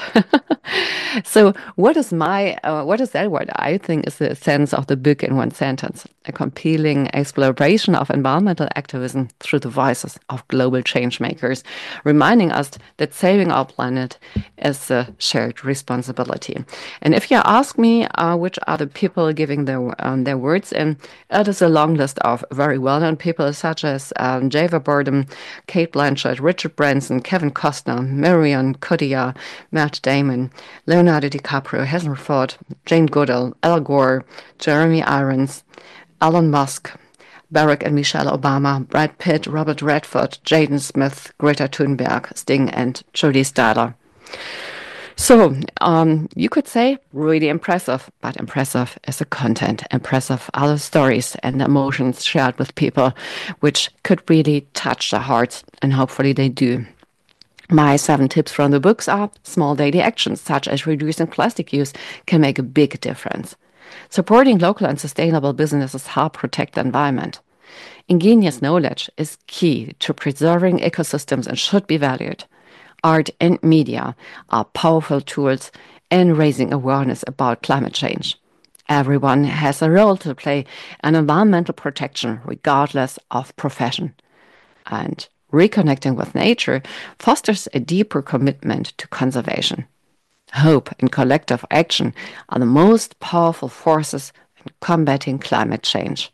So what is that word? I think is the sense of the book in one sentence: a compelling exploration of environmental activism through the voices of global change makers, reminding us that saving our planet is a shared responsibility. And if you ask me which are the people giving their words, and it is a long list of very well-known people such as Javier Bardem, Kate Blanchett, Richard Branson, Kevin Costner, Marion Cotillard, Matt Damon, Leonardo DiCaprio, Harrison Ford, Jane Goodall, Al Gore, Jeremy Irons, Elon Musk, Barack and Michelle Obama, Brad Pitt, Robert Redford, Jaden Smith, Greta Thunberg, Sting, and Jodie Styler. So, you could say really impressive, but impressive is the content. Impressive are the stories and the emotions shared with people, which could really touch the hearts, and hopefully they do. My 7 tips from the books are: small daily actions, such as reducing plastic use, can make a big difference. Supporting local and sustainable businesses help protect the environment. Ingenious knowledge is key to preserving ecosystems and should be valued. Art and media are powerful tools in raising awareness about climate change. Everyone has a role to play in environmental protection, regardless of profession. And reconnecting with nature fosters a deeper commitment to conservation. Hope and collective action are the most powerful forces in combating climate change.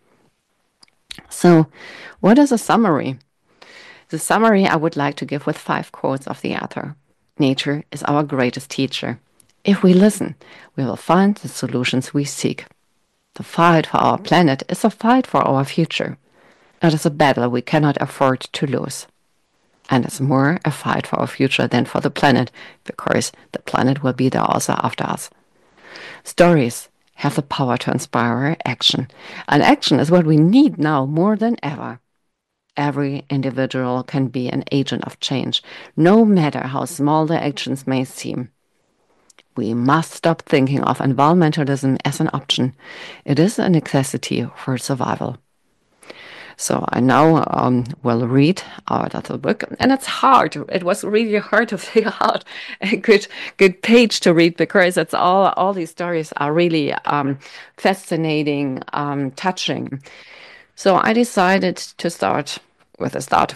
So, what is a summary? The summary I would like to give with 5 quotes of the author. Nature is our greatest teacher. If we listen, we will find the solutions we seek. The fight for our planet is a fight for our future. It is a battle we cannot afford to lose. And it's more a fight for our future than for the planet, because the planet will be there also after us. Stories have the power to inspire action, and action is what we need now more than ever. Every individual can be an agent of change, no matter how small the actions may seem. We must stop thinking of environmentalism as an option. It is a necessity for survival. So I now will read out of the book, and it's hard. It was really hard to figure out a good page to read, because it's all these stories are really fascinating, touching. So I decided to start with a start.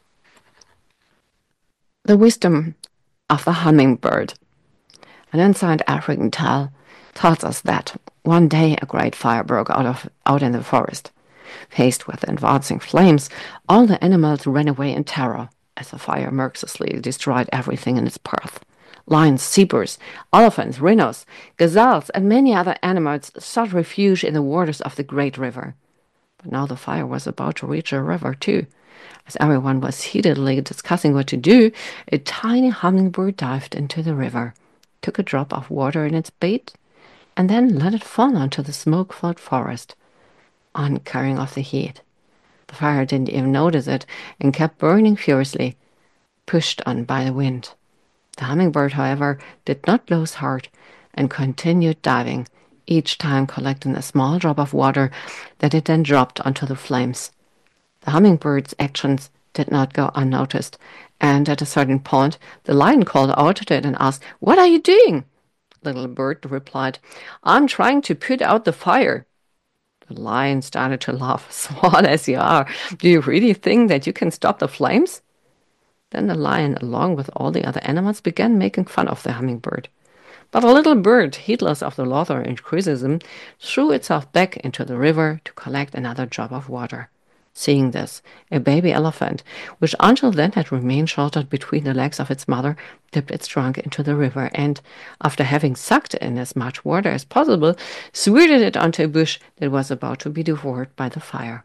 The wisdom of the hummingbird. An ancient African tale tells us that one day a great fire broke out in the forest. Faced with advancing flames, all the animals ran away in terror as the fire mercilessly destroyed everything in its path. Lions, zebras, elephants, rhinos, gazelles, and many other animals sought refuge in the waters of the great river. But now the fire was about to reach the river too. As everyone was heatedly discussing what to do, a tiny hummingbird dived into the river, took a drop of water in its beak, and then let it fall onto the smoke-filled forest, uncaring of the heat. The fire didn't even notice it and kept burning furiously, pushed on by the wind. The hummingbird, however, did not lose heart and continued diving, each time collecting a small drop of water that it then dropped onto the flames. The hummingbird's actions did not go unnoticed, and at a certain point the lion called out at it and asked, "What are you doing?" The little bird replied, "I'm trying to put out the fire." The lion started to laugh. "Smart as you are, do you really think that you can stop the flames?" Then the lion, along with all the other animals, began making fun of the hummingbird. But the little bird, heedless of the laughter and criticism, threw itself back into the river to collect another drop of water. Seeing this, a baby elephant, which until then had remained sheltered between the legs of its mother, dipped its trunk into the river and, after having sucked in as much water as possible, squirted it onto a bush that was about to be devoured by the fire.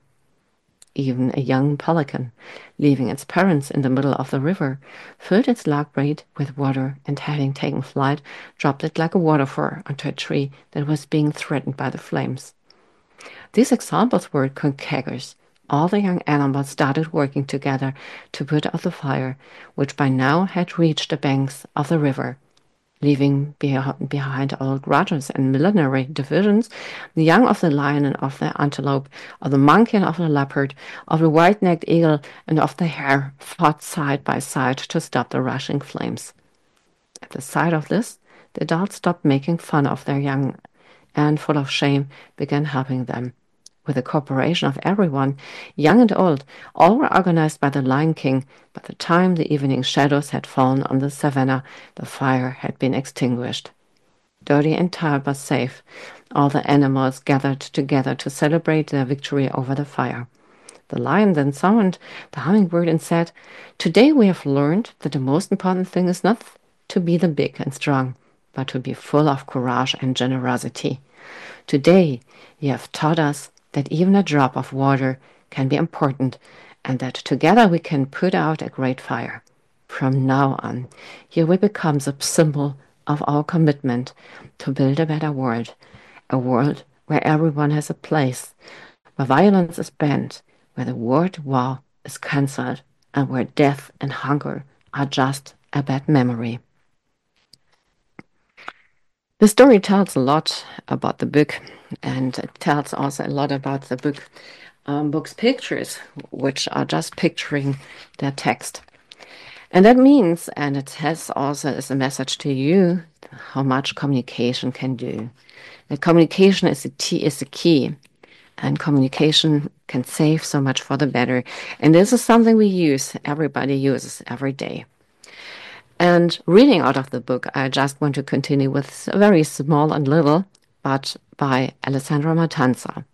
Even a young pelican, leaving its parents in the middle of the river, filled its lark braid with water and, having taken flight, dropped it like a waterfall onto a tree that was being threatened by the flames. These examples were concaggers. All the young animals started working together to put out the fire, which by now had reached the banks of the river. Leaving behind old grudges and millenary divisions, the young of the lion and of the antelope, of the monkey and of the leopard, of the white-necked eagle and of the hare fought side by side to stop the rushing flames. At the sight of this, the adults stopped making fun of their young and, full of shame, began helping them. With the cooperation of everyone, young and old, all were organized by the Lion King. By the time the evening shadows had fallen on the savannah, the fire had been extinguished. Dirty and tired but safe, all the animals gathered together to celebrate their victory over the fire. The lion then summoned the hummingbird and said, "Today we have learned that the most important thing is not to be the big and strong, but to be full of courage and generosity. Today you have taught us that even a drop of water can be important and that together we can put out a great fire. From now on, you will become the symbol of our commitment to build a better world, a world where everyone has a place, where violence is banned, where the word war is cancelled, and where death and hunger are just a bad memory." The story tells a lot about the book, and it tells also a lot about the book's pictures, which are just picturing their text. And that means, and it has also as a message to you, how much communication can do. That communication is the key, and communication can save so much for the better. And this is something everybody uses every day. And reading out of the book, I just want to continue with a very small and little, but by Alessandro Matanza.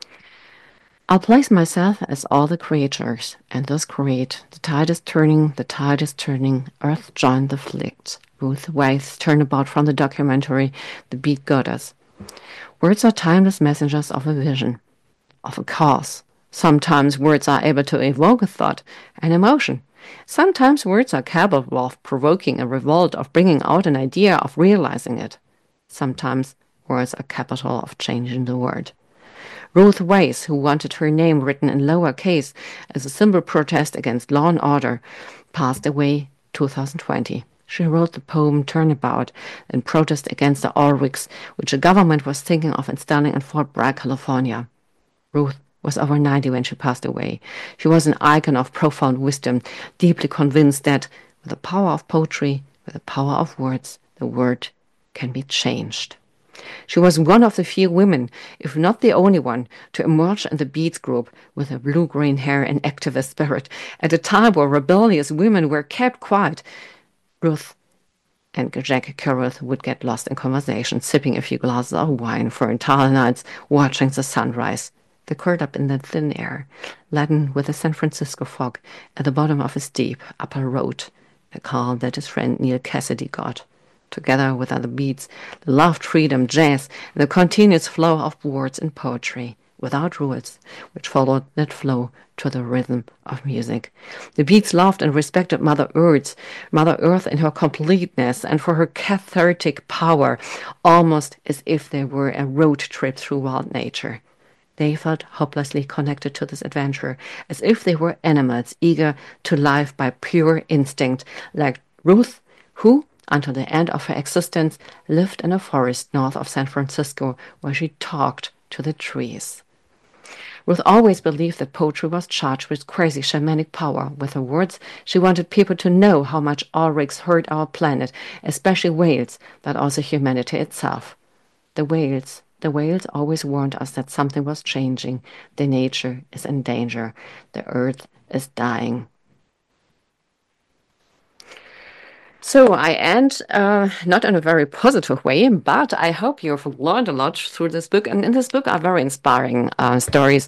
"I'll place myself as all the creatures, and thus create. The tide is turning, earth joined the flicked." Ruth Weiss, turnabout from the documentary The Beat Goddess. Words are timeless messengers of a vision, of a cause. Sometimes words are able to evoke a thought, an emotion. Sometimes words are capable of provoking a revolt, of bringing out an idea, of realizing it. Sometimes words are capable of changing the world. Ruth Weiss, who wanted her name written in lower case as a simple protest against law and order, passed away 2020. She wrote the poem Turnabout in protest against the oil rigs, which the government was thinking of installing in Fort Bragg, California. Ruth was over 90 when she passed away. She was an icon of profound wisdom, deeply convinced that with the power of poetry, with the power of words, the world can be changed. She was one of the few women, if not the only one, to emerge in the Beats group with her blue-green hair and activist spirit at a time where rebellious women were kept quiet. Ruth and Jack Kerouac would get lost in conversation, sipping a few glasses of wine for entire nights, watching the sunrise. They curled up in the thin air, laden with the San Francisco fog at the bottom of his deep upper road, the calm that his friend Neil Cassidy got. Together with other beats, they loved freedom, jazz, and the continuous flow of words and poetry, without rules, which followed that flow to the rhythm of music. The Beats loved and respected Mother Earth in her completeness and for her cathartic power, almost as if they were a road trip through wild nature. They felt hopelessly connected to this adventure, as if they were animals eager to live by pure instinct, like Ruth, who, until the end of her existence, lived in a forest north of San Francisco, where she talked to the trees. Ruth always believed that poetry was charged with crazy shamanic power. With her words, she wanted people to know how much Ulrichs hurt our planet, especially whales, but also humanity itself. The whales always warned us that something was changing. The nature is in danger. The earth is dying. So I end not in a very positive way, but I hope you've learned a lot through this book. And in this book are very inspiring stories.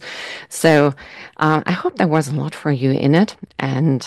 So I hope there was a lot for you in it. And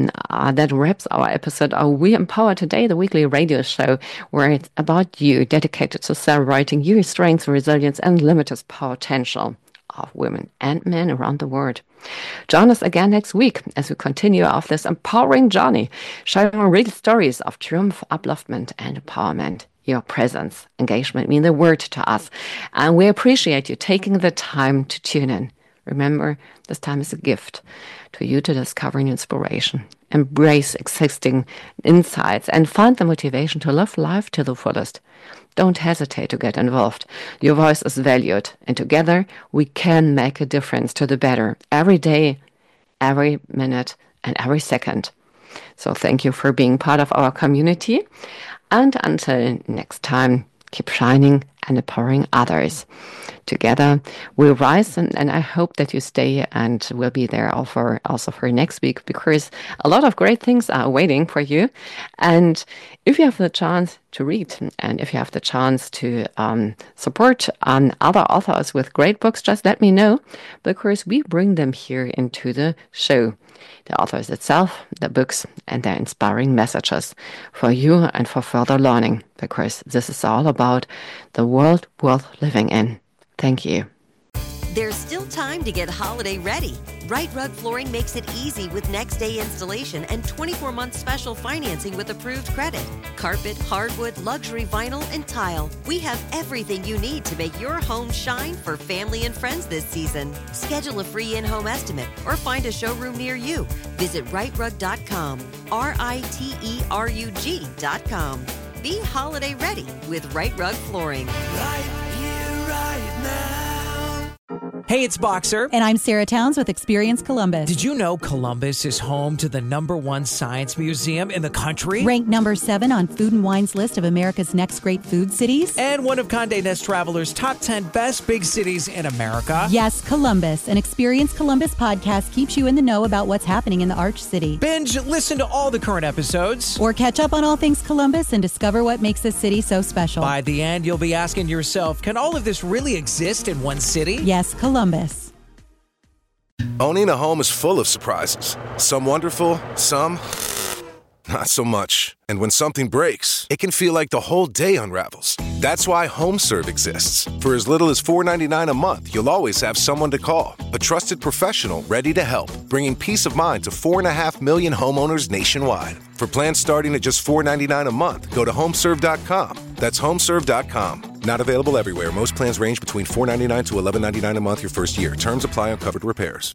that wraps our episode of We Empower Today, the weekly radio show, where it's about you, dedicated to celebrating your strength, resilience, and limitless potential of women and men around the world. Join us again next week as we continue off this empowering journey, sharing real stories of triumph, upliftment, and empowerment. Your presence, engagement mean the word to us, and we appreciate you taking the time to tune in. Remember, this time is a gift to you to discover new inspiration, embrace existing insights, and find the motivation to live life to the fullest. Don't hesitate to get involved. Your voice is valued, and together we can make a difference to the better every day, every minute, and every second. So thank you for being part of our community. And until next time, keep shining and empowering others. Together we'll rise, and I hope that you stay and will be there also for next week, because a lot of great things are waiting for you. And if you have the chance to read, and if you have the chance to support other authors with great books, just let me know, because we bring them here into the show. The authors itself, the books, and their inspiring messages for you and for further learning, because this is all about the world worth living in. Thank you. There's still time to get holiday ready. Right Rug Flooring makes it easy with next day installation and 24-month special financing with approved credit. Carpet, hardwood, luxury vinyl, and tile. We have everything you need to make your home shine for family and friends this season. Schedule a free in-home estimate or find a showroom near you. Visit rightrug.com, RITERUG.com. Be holiday ready with Right Rug Flooring. Right here, right now. Hey, it's Boxer. And I'm Sarah Towns with Experience Columbus. Did you know Columbus is home to the #1 science museum in the country? Ranked number 7 on Food and Wine's list of America's next great food cities. And one of Condé Nast Traveler's top 10 best big cities in America. Yes, Columbus. An Experience Columbus podcast keeps you in the know about what's happening in the Arch City. Binge, listen to all the current episodes. Or catch up on all things Columbus and discover what makes this city so special. By the end, you'll be asking yourself, can all of this really exist in one city? Yes, Columbus. Owning a home is full of surprises. Some wonderful, some not so much. And when something breaks, it can feel like the whole day unravels. That's why HomeServe exists. For as little as $4.99 a month, you'll always have someone to call. A trusted professional ready to help, bringing peace of mind to 4.5 million homeowners nationwide. For plans starting at just $4.99 a month, go to homeserve.com. That's homeserve.com. Not available everywhere. Most plans range between $4.99 to $11.99 a month your first year. Terms apply on covered repairs.